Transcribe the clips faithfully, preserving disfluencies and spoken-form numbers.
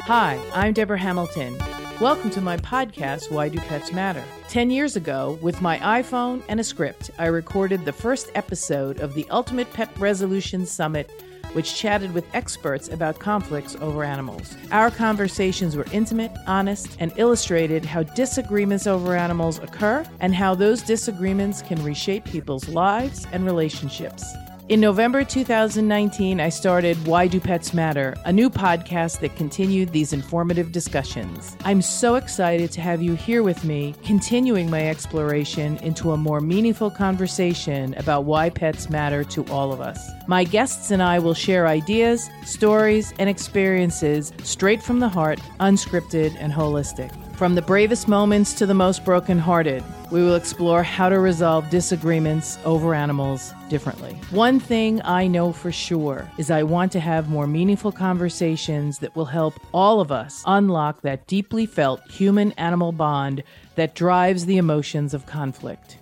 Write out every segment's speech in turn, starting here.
Hi, I'm Deborah Hamilton. Welcome to my podcast, Why Do Pets Matter? Ten years ago, with my iPhone and a script, I recorded the first episode of the Ultimate Pet Resolution Summit, which chatted with experts about conflicts over animals. Our conversations were intimate, honest, and illustrated how disagreements over animals occur and how those disagreements can reshape people's lives and relationships. In November two thousand nineteen, I started Why Do Pets Matter, a new podcast that continued these informative discussions. I'm so excited to have you here with me, continuing my exploration into a more meaningful conversation about why pets matter to all of us. My guests and I will share ideas, stories, and experiences straight from the heart, unscripted and holistic. From the bravest moments to the most brokenhearted, we will explore how to resolve disagreements over animals differently. One thing I know for sure is I want to have more meaningful conversations that will help all of us unlock that deeply felt human-animal bond that drives the emotions of conflict.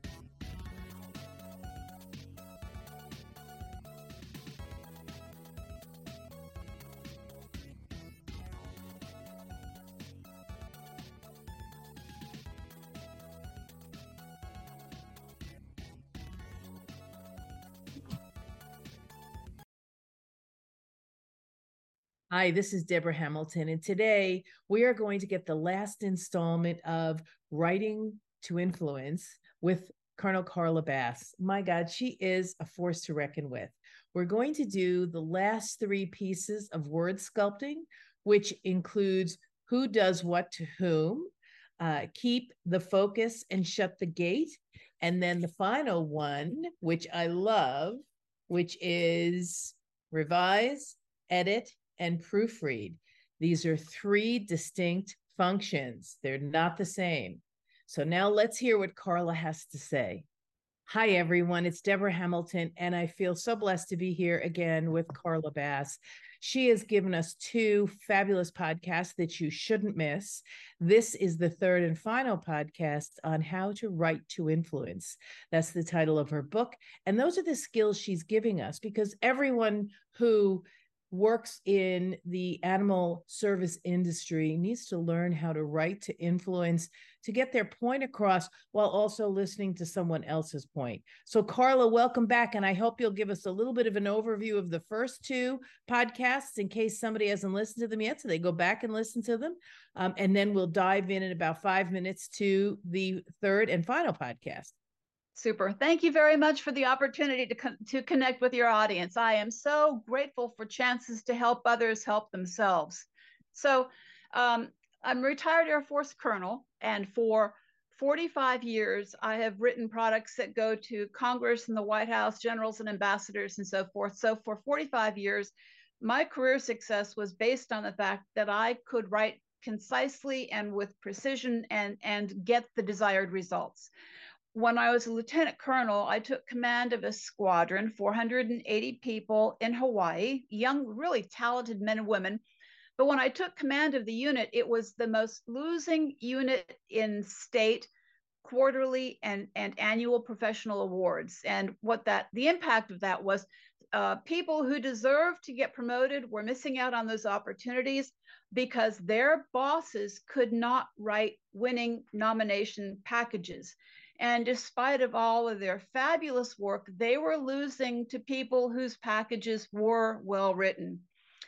Hi, this is Deborah Hamilton, and today we are going to get the last installment of Writing to Influence with Colonel Carla Bass. My God, she is a force to reckon with. We're going to do the last three pieces of word sculpting, which includes who does what to whom, uh, keep the focus and shut the gate, and then the final one, which I love, which is revise, edit, and proofread. These are three distinct functions. They're not the same. So now let's hear what Carla has to say. Hi, everyone. It's Deborah Hamilton, and I feel so blessed to be here again with Carla Bass. She has given us two fabulous podcasts that you shouldn't miss. This is the third and final podcast on how to write to influence. That's the title of her book. And those are the skills she's giving us, because everyone who works in the animal service industry needs to learn how to write to influence, to get their point across while also listening to someone else's point. So Carla, welcome back. And I hope you'll give us a little bit of an overview of the first two podcasts in case somebody hasn't listened to them yet, so they go back and listen to them. Um, and then we'll dive in in about five minutes to the third and final podcast. Super. Thank you very much for the opportunity to, con- to connect with your audience. I am so grateful for chances to help others help themselves. So um, I'm a retired Air Force colonel, and for forty-five years, I have written products that go to Congress and the White House, generals and ambassadors and so forth. So for forty-five years, my career success was based on the fact that I could write concisely and with precision and, and get the desired results. When I was a lieutenant colonel, I took command of a squadron, four hundred eighty people in Hawaii, young, really talented men and women. But when I took command of the unit, it was the most losing unit in state quarterly and, and annual professional awards. And what that, the impact of that was uh, people who deserved to get promoted were missing out on those opportunities because their bosses could not write winning nomination packages. And despite of all of their fabulous work, they were losing to people whose packages were well written.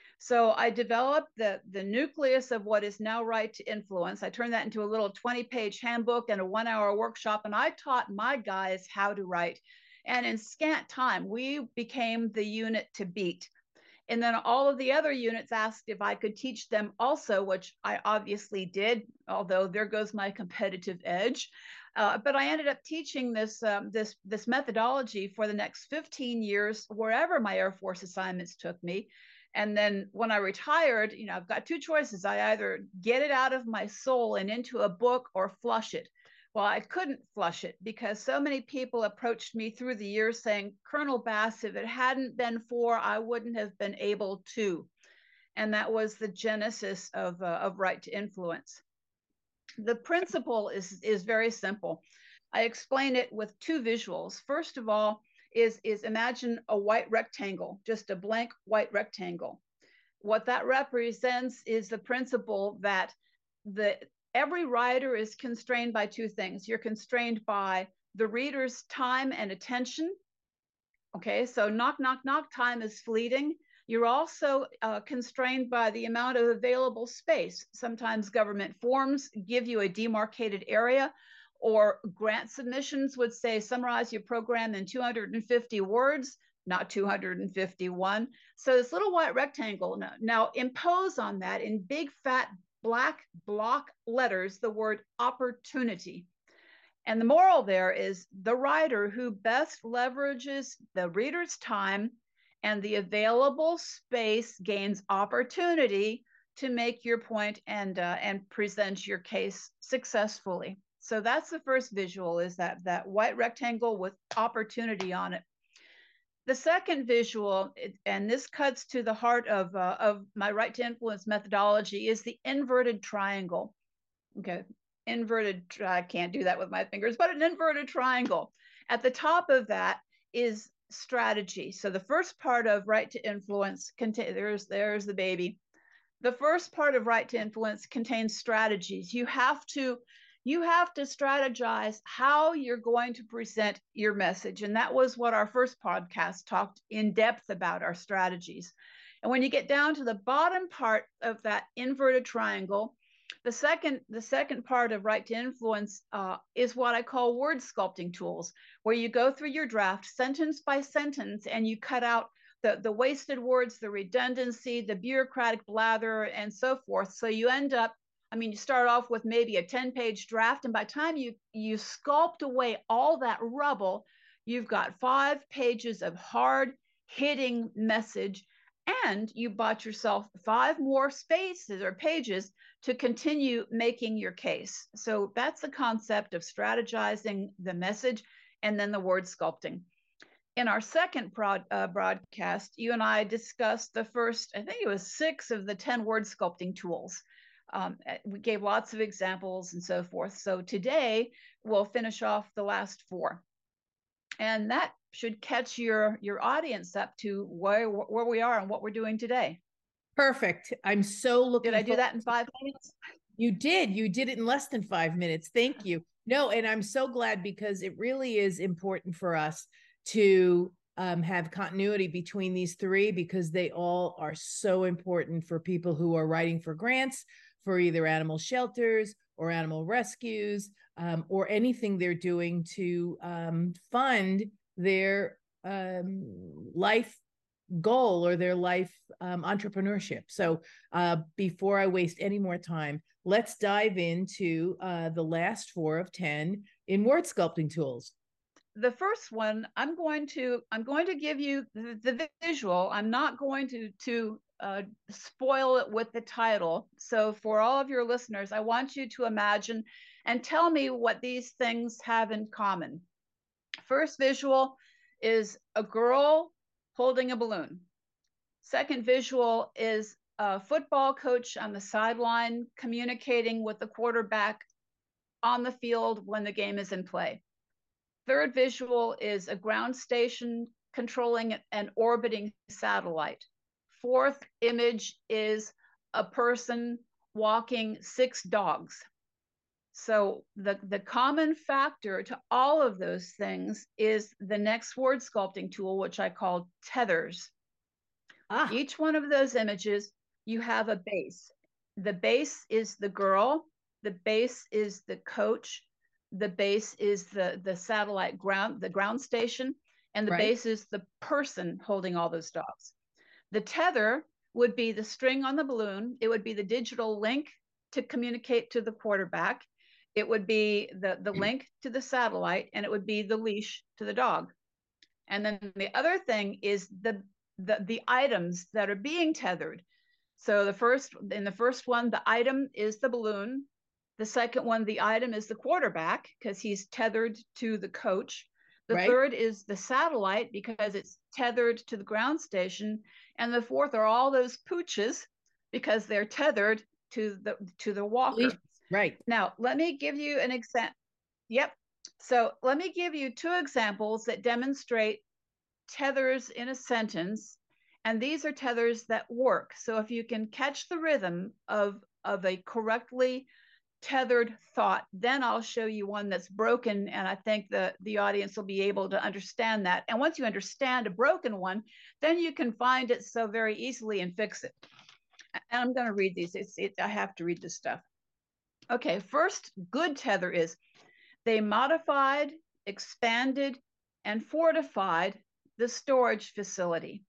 So I developed the, the nucleus of what is now Write to Influence. I turned that into a little twenty page handbook and a one hour workshop. And I taught my guys how to write. And in scant time, we became the unit to beat. And then all of the other units asked if I could teach them also, which I obviously did, although there goes my competitive edge. Uh, but I ended up teaching this, um, this, this methodology for the next fifteen years, wherever my Air Force assignments took me. And then when I retired, you know, I've got two choices. I either get it out of my soul and into a book or flush it. Well, I couldn't flush it because so many people approached me through the years saying, Colonel Bass, if it hadn't been for, I wouldn't have been able to. And that was the genesis of, uh, of Write to Influence. The principle is, is very simple. I explain it with two visuals. First of all, is, is imagine a white rectangle, just a blank white rectangle. What that represents is the principle that the every writer is constrained by two things. You're constrained by the reader's time and attention. Okay, so knock, knock, knock, time is fleeting. You're also uh, constrained by the amount of available space. Sometimes government forms give you a demarcated area, or grant submissions would say summarize your program in two hundred fifty words, not two hundred fifty-one. So this little white rectangle, now, now impose on that in big fat black block letters the word opportunity. And the moral there is the writer who best leverages the reader's time and the available space gains opportunity to make your point and uh, and present your case successfully. So that's the first visual, is that that white rectangle with opportunity on it. The second visual, and this cuts to the heart of, uh, of my Write to Influence methodology, is the inverted triangle. Okay, inverted, I can't do that with my fingers, but an inverted triangle. At the top of that is strategy. So the first part of Write to Influence, contain, there's, there's the baby. The first part of Write to Influence contains strategies. You have to You have to strategize how you're going to present your message. And that was what our first podcast talked in depth about, our strategies. And when you get down to the bottom part of that inverted triangle, the second, the second part of Write to Influence uh, is what I call word sculpting tools, where you go through your draft sentence by sentence and you cut out the, the wasted words, the redundancy, the bureaucratic blather, and so forth. So you end up, I mean, you start off with maybe a ten page draft, and by the time you, you sculpt away all that rubble, you've got five pages of hard hitting message, and you bought yourself five more spaces or pages to continue making your case. So that's the concept of strategizing the message and then the word sculpting. In our second broad, uh, broadcast, you and I discussed the first, I think it was six of the ten word sculpting tools. Um, we gave lots of examples and so forth. So today we'll finish off the last four. And that should catch your, your audience up to where, where we are and what we're doing today. Perfect. I'm so looking. Did I do that in five minutes? You did. You did it in less than five minutes. Thank you. No, and I'm so glad, because it really is important for us to um, have continuity between these three, because they all are so important for people who are writing for grants, for either animal shelters or animal rescues, um, or anything they're doing to um, fund their um, life goal or their life um, entrepreneurship. So uh, before I waste any more time, let's dive into uh, the last four of ten in word sculpting tools. The first one, I'm going to I'm going to give you the, the visual. I'm not going to to uh, spoil it with the title. So for all of your listeners, I want you to imagine and tell me what these things have in common. First visual is a girl holding a balloon. Second visual is a football coach on the sideline communicating with the quarterback on the field when the game is in play. Third visual is a ground station controlling an orbiting satellite. Fourth image is a person walking six dogs. So the, the common factor to all of those things is the next word sculpting tool, which I call tethers. Ah. Each one of those images, you have a base. The base is the girl. The base is the coach. The base is the, the satellite ground, the ground station. And the right. base is the person holding all those dogs. The tether would be the string on the balloon. It would be the digital link to communicate to the quarterback. It would be the, the link to the satellite, and it would be the leash to the dog. And then the other thing is the, the, the items that are being tethered. So the first, in the first one, the item is the balloon. The second one, the item is the quarterback, because he's tethered to the coach. The right. third is the satellite, because it's tethered to the ground station. And the fourth are all those pooches, because they're tethered to the to the walker. Right. Now, let me give you an example. Yep. So let me give you two examples that demonstrate tethers in a sentence. And these are tethers that work. So if you can catch the rhythm of, of a correctly tethered thought, then I'll show you one that's broken, and I think the the audience will be able to understand that. And once you understand a broken one, then you can find it so very easily and fix it. And I'm going to read these. It's it, I have to read this stuff. Okay, first good tether is they modified, expanded, and fortified the storage facility.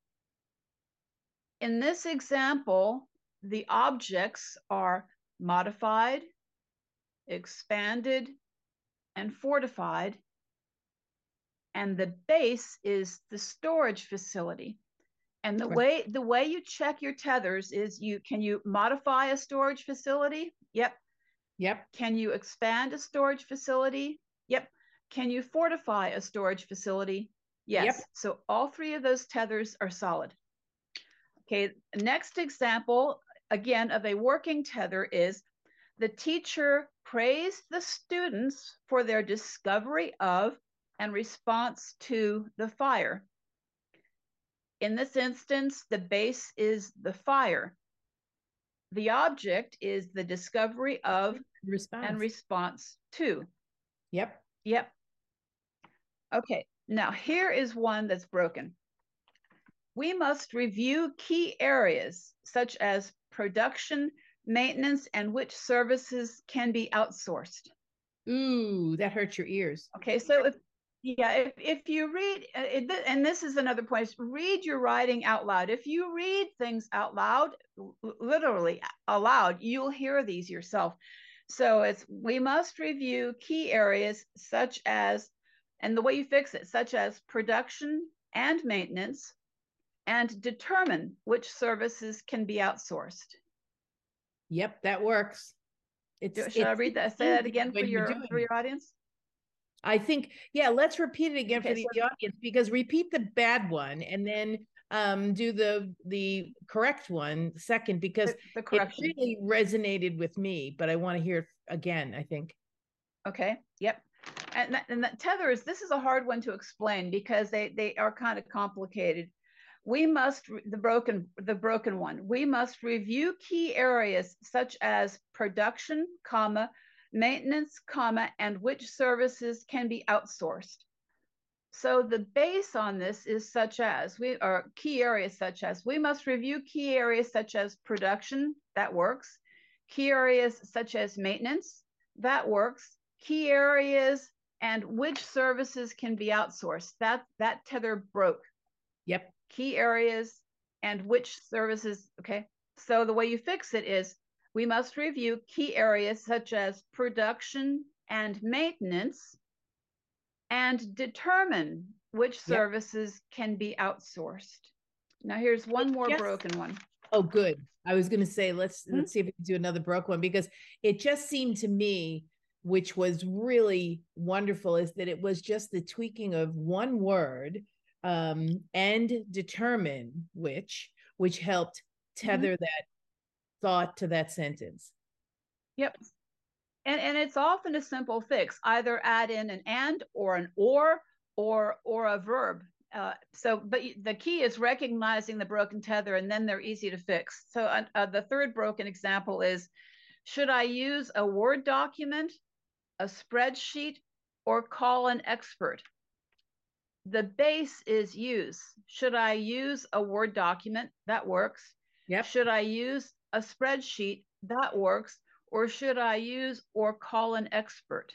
In this example, the objects are modified, expanded, and fortified, and the base is the storage facility. And the right. way the way you check your tethers is you can you modify a storage facility? Yep. Yep. Can you expand a storage facility? Yep. Can you fortify a storage facility? Yes. Yep. So all three of those tethers are solid. Okay, next example, again, of a working tether is the teacher praised the students for their discovery of and response to the fire. In this instance, the base is the fire. The object is the discovery of response. and response to. Yep. Yep. Okay, now here is one that's broken. We must review key areas such as production, maintenance, and which services can be outsourced. Ooh, that hurts your ears. Okay, so if, yeah, if, if you read, and this is another point, read your writing out loud. If you read things out loud, literally aloud, you'll hear these yourself. So it's, we must review key areas such as, and the way you fix it, such as production and maintenance, and determine which services can be outsourced. Yep, that works. It's, Should it's, I read that? Say that again for your, for your audience? I think, yeah, let's repeat it again okay, for the, so, the audience, because repeat the bad one and then um, do the the correct one second, because the, the it really resonated with me, but I want to hear it again, I think. Okay, yep. And that, and that tethers, this is a hard one to explain because they, they are kind of complicated. We must, the broken, the broken one, we must review key areas such as production, comma, maintenance, comma, and which services can be outsourced. So the base on this is such as, we are key areas such as, we must review key areas such as production, that works. Key areas such as maintenance, that works. Key areas and which services can be outsourced. That, that tether broke. Yep. Key areas and which services, okay? So the way you fix it is we must review key areas such as production and maintenance and determine which services yep. can be outsourced. Now here's one more yes. broken one. Oh, good. I was going to say, let's, hmm? let's see if we can do another broken one, because it just seemed to me, which was really wonderful, is that it was just the tweaking of one word, um, and determine which, which helped tether mm-hmm. that thought to that sentence. Yep. And, and it's often a simple fix, either add in an and or an or, or, or a verb. Uh, so, but the key is recognizing the broken tether, and then they're easy to fix. So uh, uh, the third broken example is, should I use a Word document, a spreadsheet, or call an expert? The base is use. Should I use a Word document? That works. Yep. Should I use a spreadsheet? That works. Or should I use or call an expert?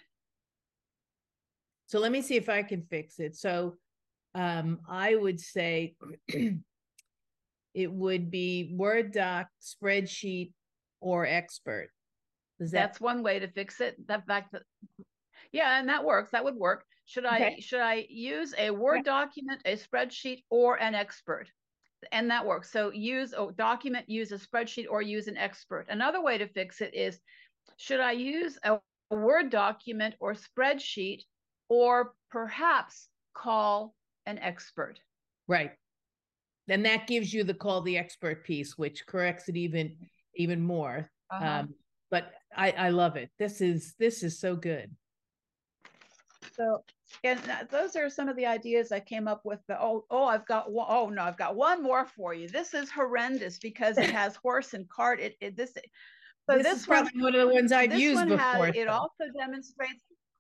So let me see if I can fix it. So um, I would say it would be Word doc, spreadsheet, or expert. Is that... That's one way to fix it. That fact that, yeah, and that works. That would work. Should I okay. should I use a Word yeah. document, a spreadsheet, or an expert? And that works. So use a document, use a spreadsheet, or use an expert. Another way to fix it is, should I use a Word document or spreadsheet, or perhaps call an expert? Right. Then that gives you the call the expert piece, which corrects it even, even more. Uh-huh. Um, but I, I love it. This is, this is so good. So, and those are some of the ideas I came up with. The oh, oh, I've got one, oh no, I've got one more for you. This is horrendous because it has horse and cart. It, it this. So this, this is one, probably one of the ones I've this used one before. Had, it also demonstrates.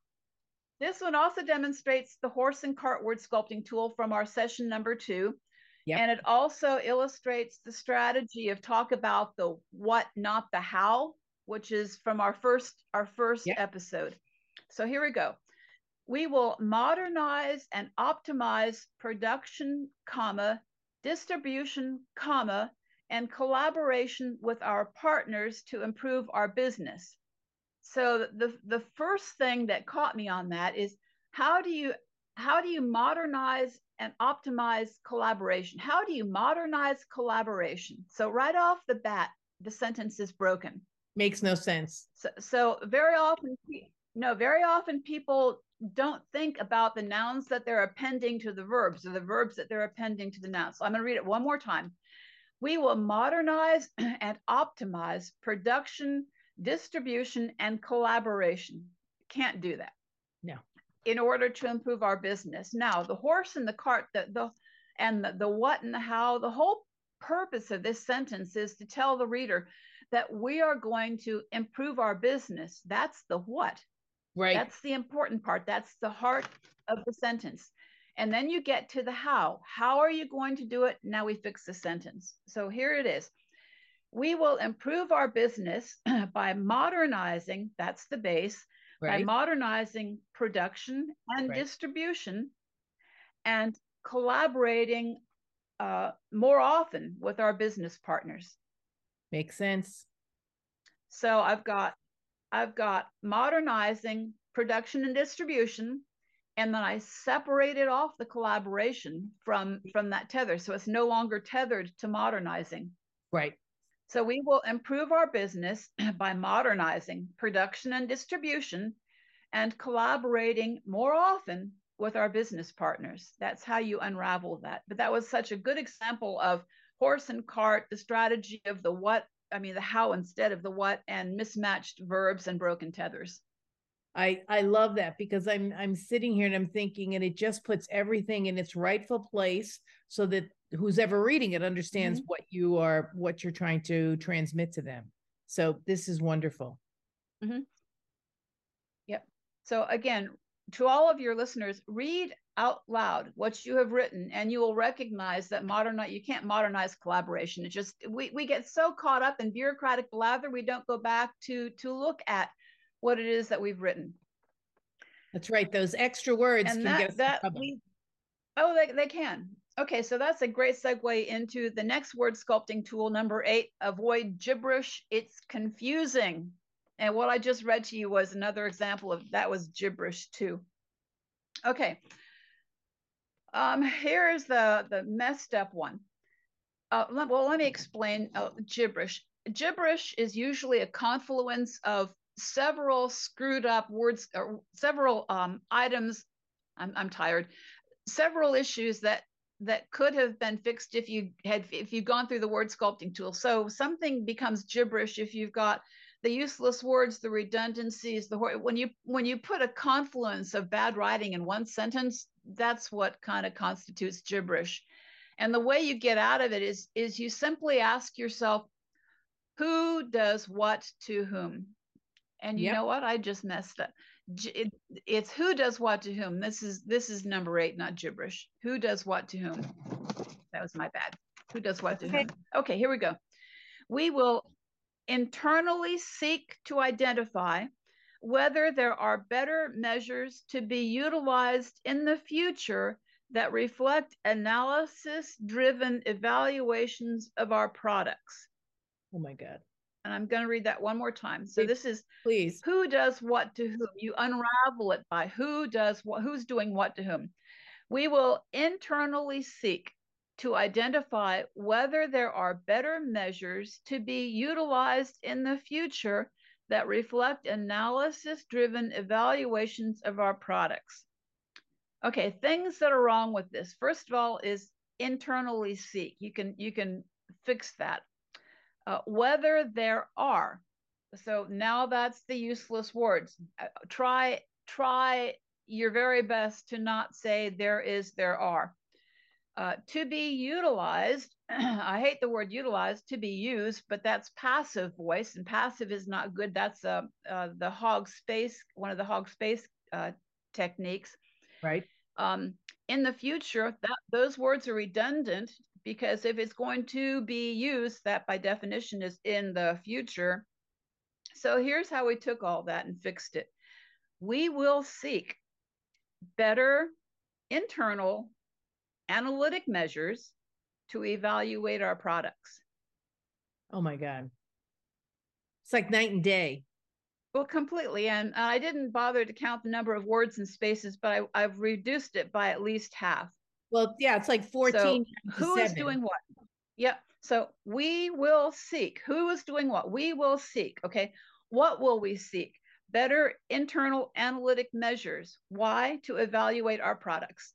This one also demonstrates the horse and cart word sculpting tool from our session number two. Yep. And it also illustrates the strategy of talk about the what, not the how, which is from our first our first yep. episode. So here we go. We will modernize and optimize production, comma, distribution, comma, and collaboration with our partners to improve our business. So the, the first thing that caught me on that is how do you how do you modernize and optimize collaboration? How do you modernize collaboration? So right off the bat, the sentence is broken. Makes no sense. So, so very often, no, very often people don't think about the nouns that they're appending to the verbs or the verbs that they're appending to the nouns. So I'm going to read it one more time. We will modernize and optimize production, distribution, and collaboration. Can't do that. No. In order to improve our business. Now, the horse and the cart, the, the and the, the what and the how, the whole purpose of this sentence is to tell the reader that we are going to improve our business. That's the what. Right. That's the important part. That's the heart of the sentence. And then you get to the how. How are you going to do it? Now we fix the sentence. So here it is. We will improve our business by modernizing, that's the base, right. by modernizing production and right. distribution and collaborating uh, more often with our business partners. Makes sense. So I've got, I've got modernizing production and distribution, and then I separated off the collaboration from, from that tether. So it's no longer tethered to modernizing. Right. So we will improve our business by modernizing production and distribution and collaborating more often with our business partners. That's how you unravel that. But that was such a good example of horse and cart, the strategy of the what, I mean, the how instead of the what, and mismatched verbs and broken tethers. I, I love that because I'm I'm sitting here and I'm thinking, and it just puts everything in its rightful place so that who's ever reading it understands mm-hmm. what you are, what you're trying to transmit to them. So this is wonderful. Mm-hmm. Yep. So again, to all of your listeners, read out loud what you have written, and you will recognize that modern you can't modernize collaboration. It just we we get so caught up in bureaucratic blather, we don't go back to to look at what it is that we've written. That's right. Those extra words and can that, get us that we, oh, they, they can. Okay, so that's a great segue into the next word sculpting tool, number eight, avoid gibberish. It's confusing. And what I just read to you was another example of that was gibberish too. Okay. Um, here's the, the messed up one. Uh, well, let me explain uh, gibberish. Gibberish is usually a confluence of several screwed up words or several um, items. I'm, I'm tired. Several issues that that could have been fixed if you had if you've gone through the word sculpting tool. So something becomes gibberish if you've got the useless words, the redundancies, the when you when you put a confluence of bad writing in one sentence, that's what kind of constitutes gibberish. And the way you get out of it is is you simply ask yourself, who does what to whom? And you yep. know what? I just messed up. It, it's who does what to whom. This is this is number eight, not gibberish. Who does what to whom? That was my bad. Who does what to okay. whom? Okay, here we go. We will internally seek to identify whether there are better measures to be utilized in the future that reflect analysis-driven evaluations of our products. Oh my God. And I'm going to read that one more time. So please, this is please. Who does what to whom? You unravel it by who does what, who's doing what to whom. We will internally seek to identify whether there are better measures to be utilized in the future that reflect analysis-driven evaluations of our products. Okay, things that are wrong with this. First of all is internally seek. You can, you can fix that. Uh, whether there are. So now that's the useless words. Uh, try, try your very best to not say there is, there are. Uh, to be utilized, I hate the word utilized, to be used, but that's passive voice, and passive is not good. That's uh, uh, the hog space, one of the hog space uh, techniques. Right. Um, in the future, that those words are redundant, because if it's going to be used, that by definition is in the future. So here's how we took all that and fixed it. We will seek better internal analytic measures to evaluate our products. Oh my God. It's like night and day. Well, completely. And I didn't bother to count the number of words and spaces, but I, I've reduced it by at least half. Well, yeah, it's like fourteen. So who is doing what? Yep. So we will seek. Who is doing what? We will seek. Okay. What will we seek? Better internal analytic measures. Why? To evaluate our products.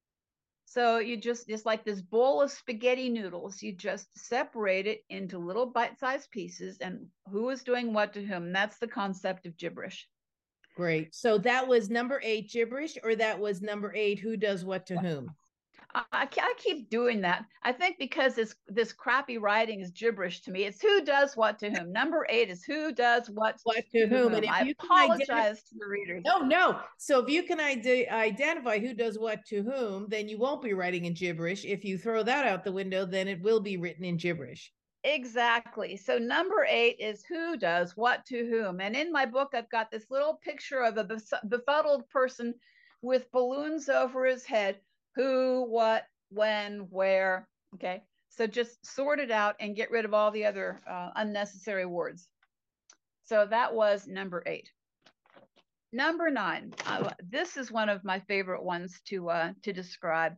So you just, just like this bowl of spaghetti noodles, you just separate it into little bite-sized pieces, and who is doing what to whom. That's the concept of gibberish. Great. So that was number eight, gibberish, or that was number eight, who does what to whom? I, I keep doing that. I think because this this crappy writing is gibberish to me. It's who does what to whom. Number eight is who does what, what to, to whom. whom. And if I you apologize to the readers. No, no. So if you can ide- identify who does what to whom, then you won't be writing in gibberish. If you throw that out the window, then it will be written in gibberish. Exactly. So number eight is who does what to whom. And in my book, I've got this little picture of a befuddled person with balloons over his head. Who, what, when, where. Okay. So just sort it out and get rid of all the other uh, unnecessary words. So that was number eight. Number nine. Uh, this is one of my favorite ones to uh, to describe.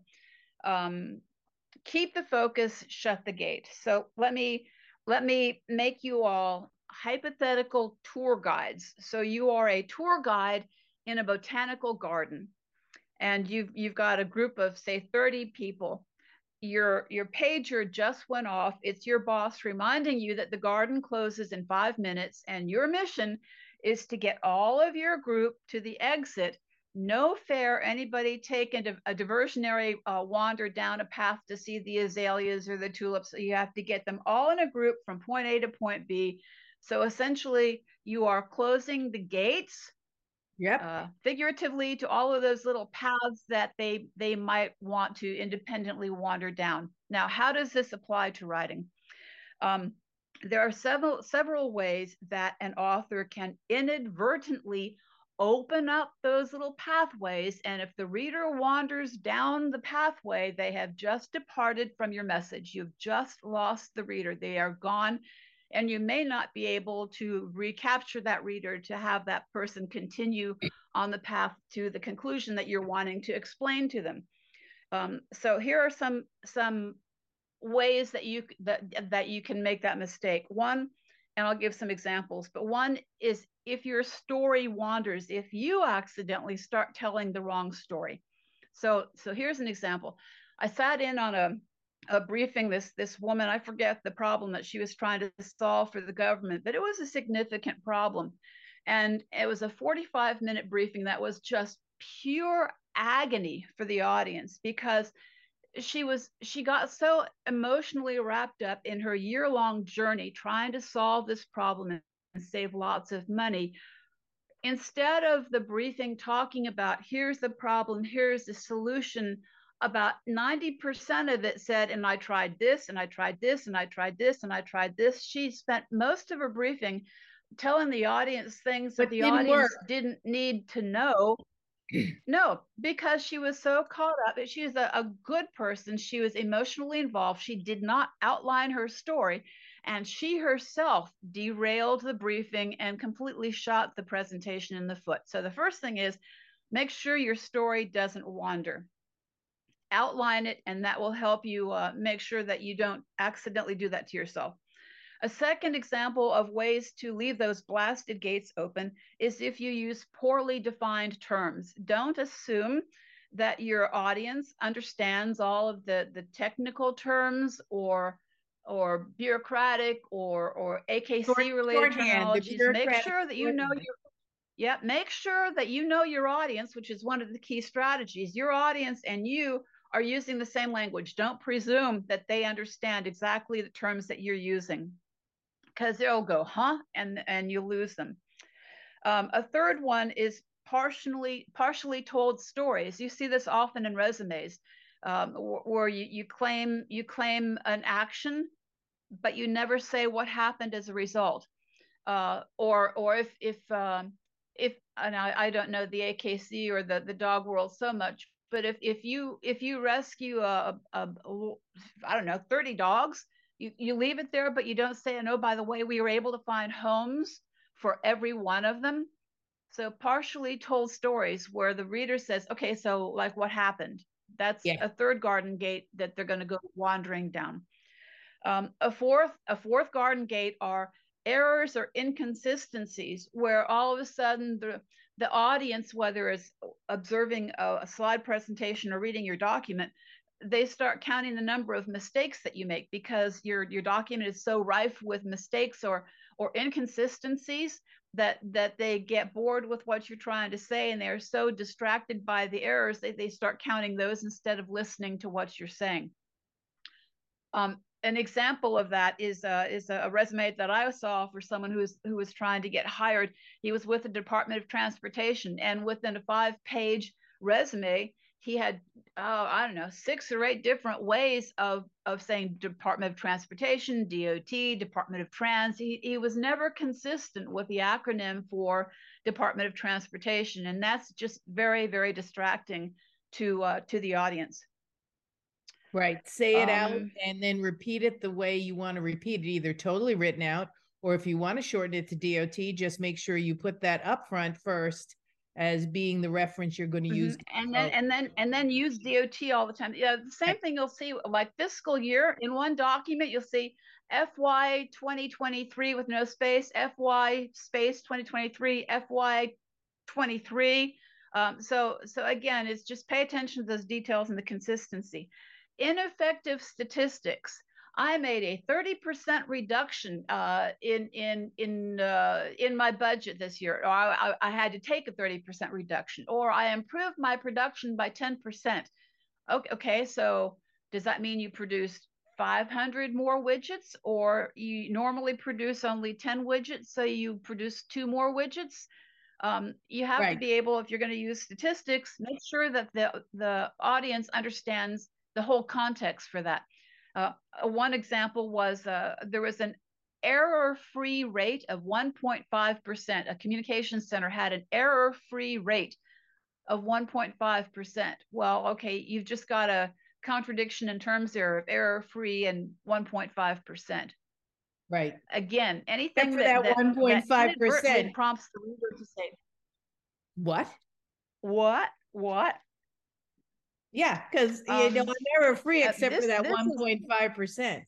Um, keep the focus, shut the gate. So let me let me make you all hypothetical tour guides. So you are a tour guide in a botanical garden, and you've you've got a group of, say, thirty people. Your your pager just went off. It's your boss reminding you that the garden closes in five minutes, and your mission is to get all of your group to the exit. No fair anybody take a, a diversionary uh, wander down a path to see the azaleas or the tulips. So you have to get them all in a group from point A to point B. So essentially, you are closing the gates, yep, uh, figuratively, to all of those little paths that they they might want to independently wander down. Now, how does this apply to writing? Um, there are several several ways that an author can inadvertently open up those little pathways, and if the reader wanders down the pathway, they have just departed from your message. You've just lost the reader. They are gone, and you may not be able to recapture that reader to have that person continue on the path to the conclusion that you're wanting to explain to them. Um, so here are some some ways that you that that you can make that mistake. One, and I'll give some examples, but one is if your story wanders, if you accidentally start telling the wrong story. So so here's an example. I sat in on a a briefing, this this woman, I forget the problem that she was trying to solve for the government, but it was a significant problem. And it was a forty-five minute briefing that was just pure agony for the audience, because she was she got so emotionally wrapped up in her year-long journey trying to solve this problem and save lots of money. Instead of the briefing talking about here's the problem, here's the solution, about ninety percent of it said, and I tried this, and I tried this, and I tried this, and I tried this. She spent most of her briefing telling the audience things that the audience didn't need to know. No, because she was so caught up. She was a, a good person. She was emotionally involved. She did not outline her story, and she herself derailed the briefing and completely shot the presentation in the foot. So the first thing is, make sure your story doesn't wander. Outline it, and that will help you uh, make sure that you don't accidentally do that to yourself. A second example of ways to leave those blasted gates open is if you use poorly defined terms. Don't assume that your audience understands all of the, the technical terms or or bureaucratic or or A K C related terminologies. Make sure that you know your Yeah, make sure that you know your audience, which is one of the key strategies. Your audience and you are using the same language. Don't presume that they understand exactly the terms that you're using, because they'll go, huh? And, and you lose them. Um, a third one is partially partially told stories. You see this often in resumes, um, where you, you claim you claim an action, but you never say what happened as a result. Uh, or or if if um, if and I, I don't know the A K C or the the dog world so much, but if if you if you rescue a, a, a I don't know thirty dogs, you you leave it there, but you don't say, and oh, by the way, we were able to find homes for every one of them. So partially told stories where the reader says, okay, so like what happened? That's Yeah. a third garden gate that they're going to go wandering down. Um, a fourth, a fourth garden gate are errors or inconsistencies where all of a sudden the the audience, whether it's observing a, a slide presentation or reading your document, they start counting the number of mistakes that you make because your your document is so rife with mistakes or or inconsistencies that that they get bored with what you're trying to say, and they're so distracted by the errors they, they start counting those instead of listening to what you're saying. Um, an example of that is uh, is a resume that I saw for someone who was who was trying to get hired. He was with the Department of Transportation, and within a five-page resume, he had oh, I don't know six or eight different ways of of saying Department of Transportation, D O T, Department of Trans. He he was never consistent with the acronym for Department of Transportation, and that's just very very distracting to uh, to the audience. Right. Say it um, out and then repeat it the way you want to repeat it, either totally written out, or if you want to shorten it to D O T, just make sure you put that up front first as being the reference you're going to use. Mm-hmm. And then and then and then use D O T all the time. Yeah, the same thing you'll see like fiscal year in one document, you'll see F Y twenty twenty-three with no space, F Y space twenty twenty-three, F Y twenty-three. Um, so so again, it's just pay attention to those details and the consistency. Ineffective statistics. I made a thirty percent reduction uh, in in in uh, in my budget this year, or I, I had to take a thirty percent reduction, or I improved my production by ten percent. Okay, okay, so does that mean you produced five hundred more widgets, or you normally produce only ten widgets, so you produce two more widgets? Um, you have right. to be able, if you're going to use statistics, make sure that the the audience understands the whole context for that. Uh, one example was uh, there was an error-free rate of one point five percent. A communications center had an error-free rate of one point five percent. Well, okay, you've just got a contradiction in terms there of error-free and one point five percent. Right. Again, anything for that, that one point five percent prompts the reader to say, what? What? What? Yeah, because um, you know, I'm error free except this, for that one point five percent.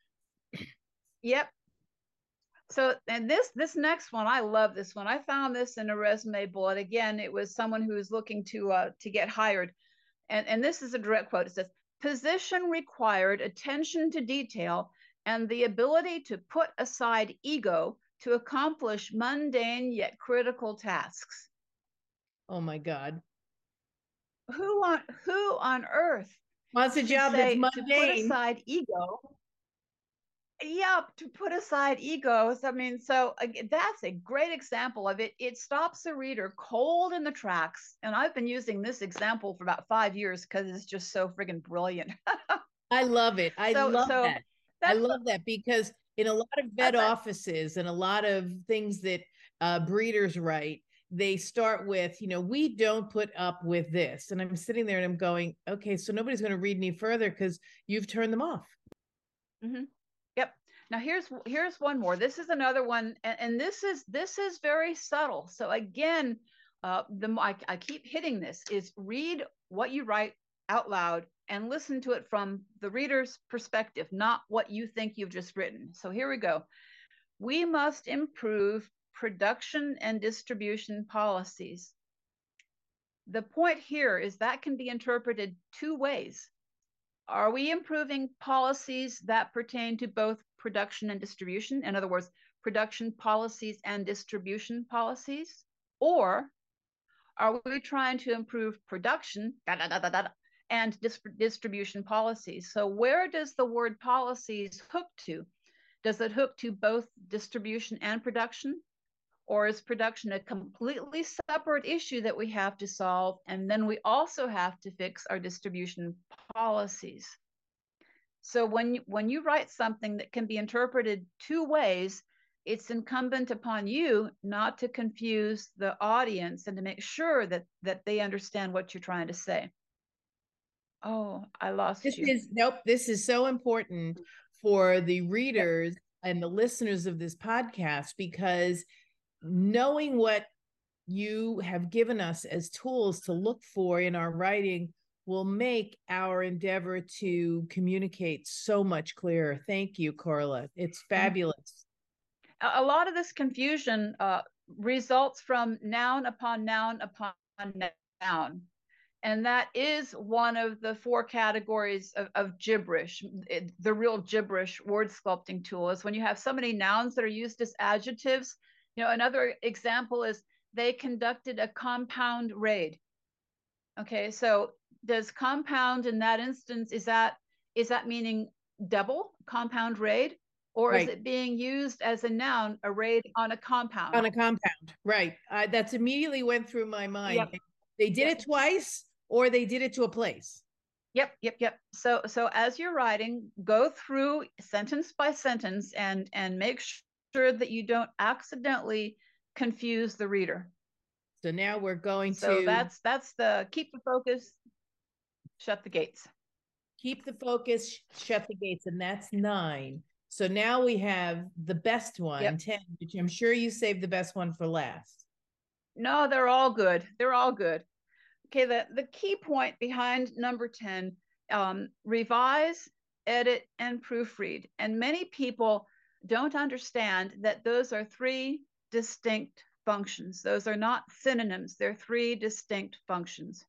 Yep. So, and this this next one, I love this one. I found this in a resume bullet. Again, it was someone who was looking to uh, to get hired, and and this is a direct quote. It says, "Position required attention to detail and the ability to put aside ego to accomplish mundane yet critical tasks." Oh my God. Who on who on earth wants a job that's mundane? To put aside ego. Yeah, to put aside egos. I mean, so uh, that's a great example of it. It stops the reader cold in the tracks. And I've been using this example for about five years because it's just so friggin' brilliant. I love it. I so, love so that. I love that because in a lot of vet offices and a lot of things that uh, breeders write, they start with, you know, we don't put up with this. And I'm sitting there and I'm going, okay, so nobody's going to read any further because you've turned them off. Mm-hmm. Yep. Now here's here's one more. This is another one, and, and this is this is very subtle. So again, uh, the I, I keep hitting this is read what you write out loud and listen to it from the reader's perspective, not what you think you've just written. So here we go. We must improve production and distribution policies. The point here is that can be interpreted two ways. Are we improving policies that pertain to both production and distribution? In other words, production policies and distribution policies? Or are we trying to improve production da, da, da, da, da, and dis distribution policies? So where does the word policies hook to? Does it hook to both distribution and production? Or is production a completely separate issue that we have to solve? And then we also have to fix our distribution policies. So when you, when you write something that can be interpreted two ways, it's incumbent upon you not to confuse the audience and to make sure that, that they understand what you're trying to say. Oh, I lost this you. is nope. This is so important for the readers yep. and the listeners of this podcast, because knowing what you have given us as tools to look for in our writing will make our endeavor to communicate so much clearer. Thank you, Carla. It's fabulous. A lot of this confusion uh, results from noun upon noun upon noun. And that is one of the four categories of, of gibberish. It, the real gibberish word sculpting tool is when you have so many nouns that are used as adjectives. You know, another example is they conducted a compound raid. Okay, so does compound in that instance, is that is that meaning double, compound raid? Or right. is it being used as a noun, a raid on a compound? On a compound, right. Uh, that's immediately went through my mind. Yep. They did yep. it twice, or they did it to a place. Yep, yep, yep. So so as you're writing, go through sentence by sentence and, and make sure that you don't accidentally confuse the reader. So now we're going so to... So that's, that's the keep the focus, shut the gates. Keep the focus, shut the gates, and that's nine. So now we have the best one, yep. ten, which I'm sure you saved the best one for last. No, they're all good. They're all good. Okay, the, the key point behind number ten, um, revise, edit, and proofread. And many people don't understand that those are three distinct functions. Those are not synonyms. They're three distinct functions.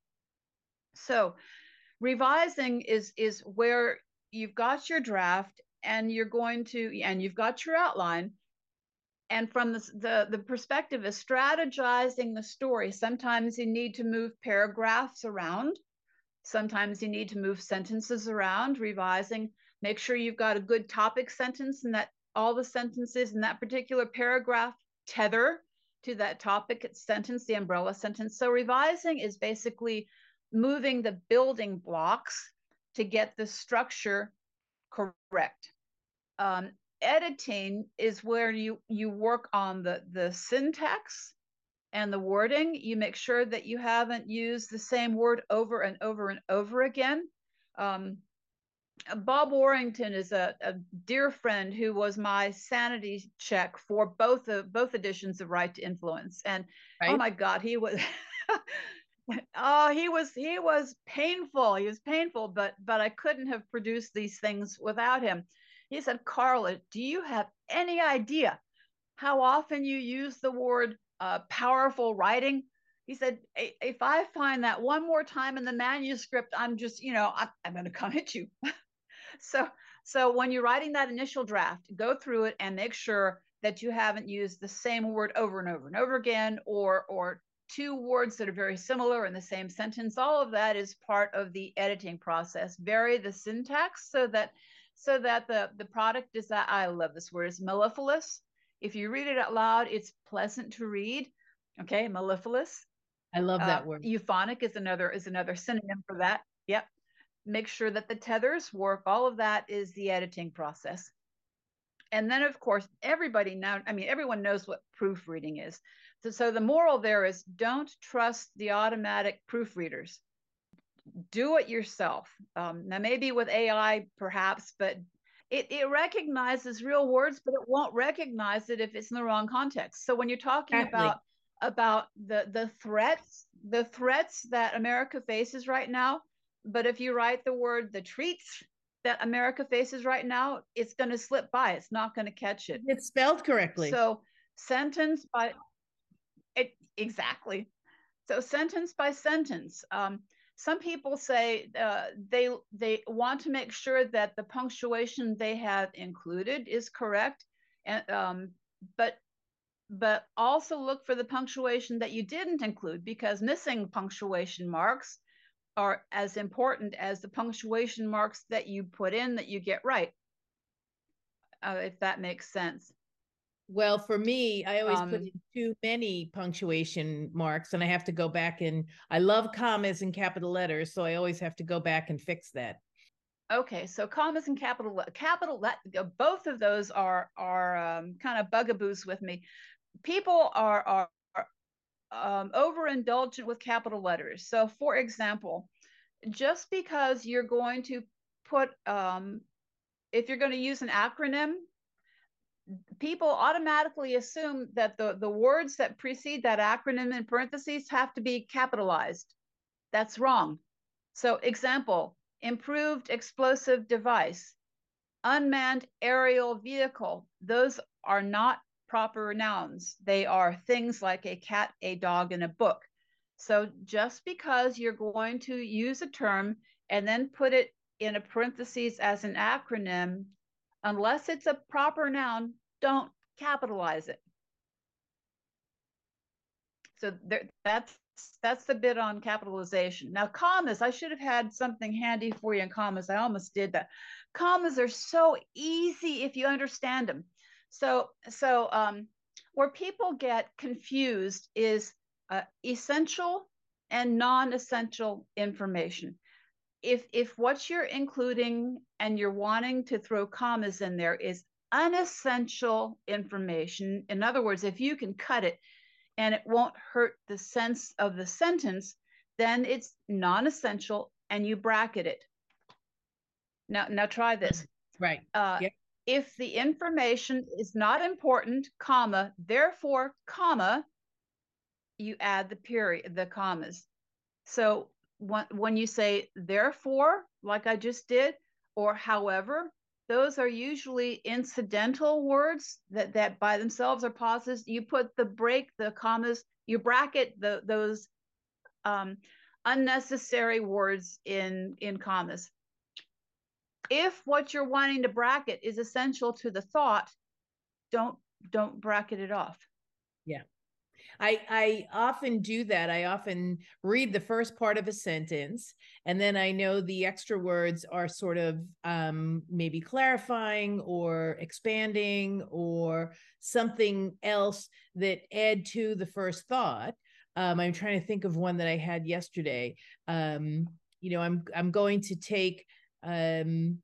So revising is, is where you've got your draft and you're going to, and you've got your outline. And from the, the, the perspective of strategizing the story, sometimes you need to move paragraphs around. Sometimes you need to move sentences around, revising. Make sure you've got a good topic sentence and that all the sentences in that particular paragraph tether to that topic sentence, the umbrella sentence. So revising is basically moving the building blocks to get the structure correct. Um, editing is where you you work on the the syntax and the wording. You make sure that you haven't used the same word over and over and over again. um, Bob Warrington is a, a dear friend who was my sanity check for both of both editions of Right to Influence, and right. oh my god, he was oh he was he was painful he was painful but but I couldn't have produced these things without him. He said, Carla, do you have any idea how often you use the word uh, powerful writing? He said, if I find that one more time in the manuscript, I'm just, you know, I'm, I'm going to come hit you. so, so when you're writing that initial draft, go through it and make sure that you haven't used the same word over and over and over again, or, or two words that are very similar in the same sentence. All of that is part of the editing process. Vary the syntax so that so that the, the product is that, I love this word, is mellifluous. If you read it out loud, it's pleasant to read. Okay, mellifluous. I love that uh, word. Euphonic is another is another synonym for that. Yep. Make sure that the tethers work. All of that is the editing process. And then, of course, everybody now, I mean, everyone knows what proofreading is. So, so the moral there is don't trust the automatic proofreaders. Do it yourself. Um, now, maybe with A I, perhaps, but it, it recognizes real words, but it won't recognize it if it's in the wrong context. So when you're talking exactly. about about the the threats, the threats that America faces right now, but if you write the word the treats that America faces right now, it's going to slip by. It's not going to catch it. It's spelled correctly. So sentence by it exactly. So sentence by sentence. Um, Some people say uh, they they want to make sure that the punctuation they have included is correct, and um, but but also look for the punctuation that you didn't include, because missing punctuation marks are as important as the punctuation marks that you put in that you get right, uh, if that makes sense. Well, for me, I always Um, put in too many punctuation marks and I have to go back, and I love commas and capital letters, so I always have to go back and fix that. Okay, so commas and capital capital both of those are are um, kind of bugaboos with me. People are are, are um, overindulgent with capital letters. So, for example, just because you're going to put um, if you're going to use an acronym, people automatically assume that the the words that precede that acronym in parentheses have to be capitalized. That's wrong. So, example: improved explosive device, unmanned aerial vehicle. Those are not proper nouns. They are things like a cat, a dog, and a book. So just because you're going to use a term and then put it in a parentheses as an acronym, unless it's a proper noun, don't capitalize it. So there, that's that's the bit on capitalization. Now, commas, I should have had something handy for you in commas. I almost did that. Commas are so easy if you understand them. So, so um, where people get confused is uh, essential and non-essential information. If if what you're including and you're wanting to throw commas in there is unessential information, in other words, if you can cut it and it won't hurt the sense of the sentence, then it's non-essential and you bracket it. Now, now try this. Right. Uh, yep. If the information is not important, comma, therefore, comma, you add the period, the commas. So when, when you say therefore, like I just did, or however, those are usually incidental words that, that by themselves are pauses. You put the break, the commas, you bracket the, those um, unnecessary words in, in commas. If what you're wanting to bracket is essential to the thought, don't, don't bracket it off. Yeah. I, I often do that. I often read the first part of a sentence, and then I know the extra words are sort of um, maybe clarifying or expanding or something else that add to the first thought. Um, I'm trying to think of one that I had yesterday. Um, you know, I'm I'm going to take um,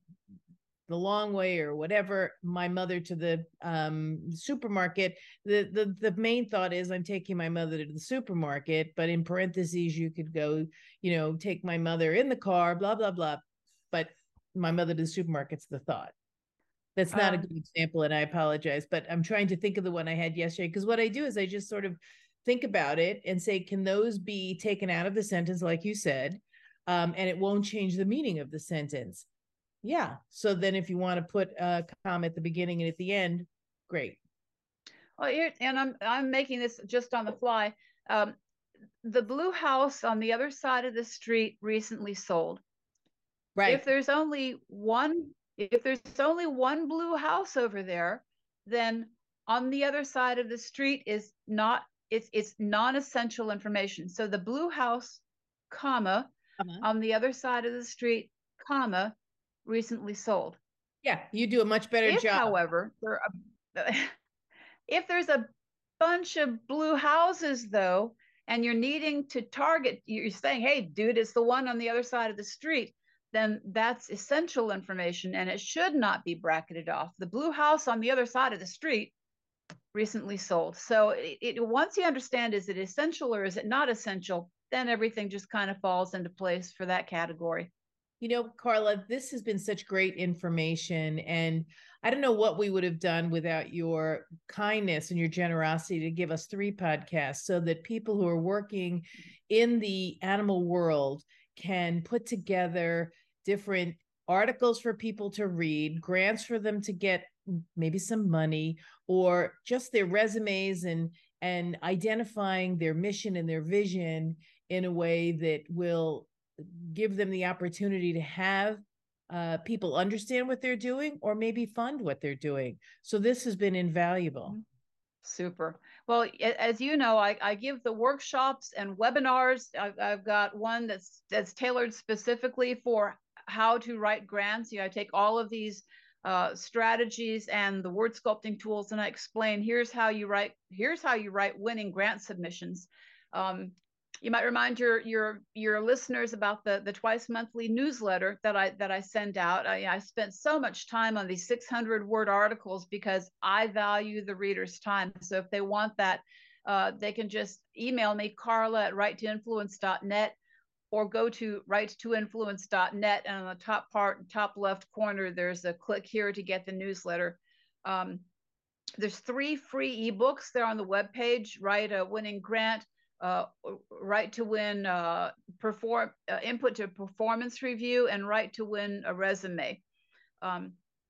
the long way or whatever my mother to the um, supermarket. The, the the main thought is I'm taking my mother to the supermarket, but in parentheses you could go, you know, take my mother in the car, blah blah blah, but my mother to the supermarket's the thought. That's not um, a good example, and I apologize, but I'm trying to think of the one I had yesterday, because what I do is I just sort of think about it and say, can those be taken out of the sentence, like you said, um, and it won't change the meaning of the sentence. Yeah. So then if you want to put a comma at the beginning and at the end, great. Well, here, and I'm I'm making this just on the fly. Um, the blue house on the other side of the street recently sold. Right. If there's only one, if there's only one blue house over there, then on the other side of the street is not, it's it's non-essential information. So the blue house, comma, uh-huh. on the other side of the street, comma, recently sold. Yeah, you do a much better if, job. However, there are, if there's a bunch of blue houses though, and you're needing to target, you're saying, hey, dude, it's the one on the other side of the street, then that's essential information and it should not be bracketed off. The blue house on the other side of the street recently sold. So it, it, once you understand, is it essential or is it not essential, then everything just kind of falls into place for that category. You know, Carla, this has been such great information, and I don't know what we would have done without your kindness and your generosity to give us three podcasts so that people who are working in the animal world can put together different articles for people to read, grants for them to get maybe some money, or just their resumes, and and identifying their mission and their vision in a way that will give them the opportunity to have uh, people understand what they're doing or maybe fund what they're doing. So this has been invaluable. Super. Well, as you know, I, I give the workshops and webinars. I've, I've got one that's that's tailored specifically for how to write grants. You know, I take all of these uh, strategies and the word sculpting tools, and I explain here's how you write here's how you write winning grant submissions. Um, you might remind your your your listeners about the the twice monthly newsletter that I that I send out. I, I spent so much time on these six hundred word articles because I value the reader's time. So if they want that, uh, they can just email me, Carla at write to influence dot net, or go to write to influence dot net, and on the top part, top left corner, there's a click here to get the newsletter. Um, there's three free ebooks there on the webpage: Write a Winning Grant, uh, Right to Win uh, perform uh, Input to Performance Review, and Right to Win a Resume. Um,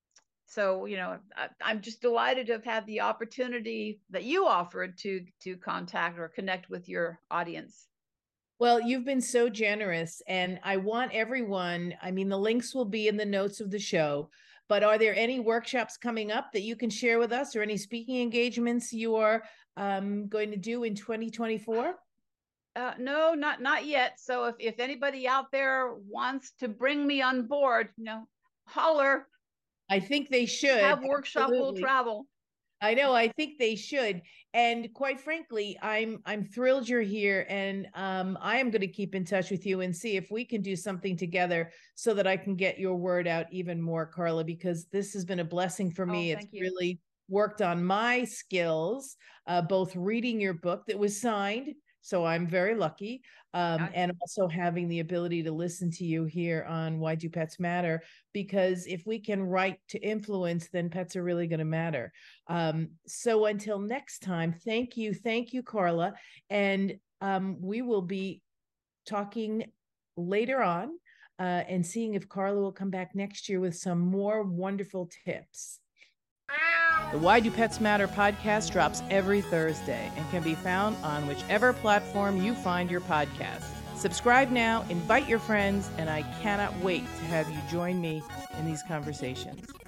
so, you know, I, I'm just delighted to have had the opportunity that you offered to to contact or connect with your audience. Well, you've been so generous, and I want everyone, I mean, the links will be in the notes of the show, but are there any workshops coming up that you can share with us, or any speaking engagements you are um, going to do in twenty twenty-four? Uh, no, not not yet. So if, if anybody out there wants to bring me on board, you know, holler. I think they should. Have workshop will travel. I know, I think they should. And quite frankly, I'm I'm thrilled you're here, and um, I am going to keep in touch with you and see if we can do something together so that I can get your word out even more, Carla, because this has been a blessing for me. Oh, it's you. really worked on my skills, uh, both reading your book that was signed, so I'm very lucky, um, and also having the ability to listen to you here on Why Do Pets Matter? Because if we can write to influence, then pets are really going to matter. Um, so until next time, thank you. Thank you, Carla. And um, we will be talking later on uh, and seeing if Carla will come back next year with some more wonderful tips. The Why Do Pets Matter podcast drops every Thursday and can be found on whichever platform you find your podcast. Subscribe now, invite your friends, and I cannot wait to have you join me in these conversations.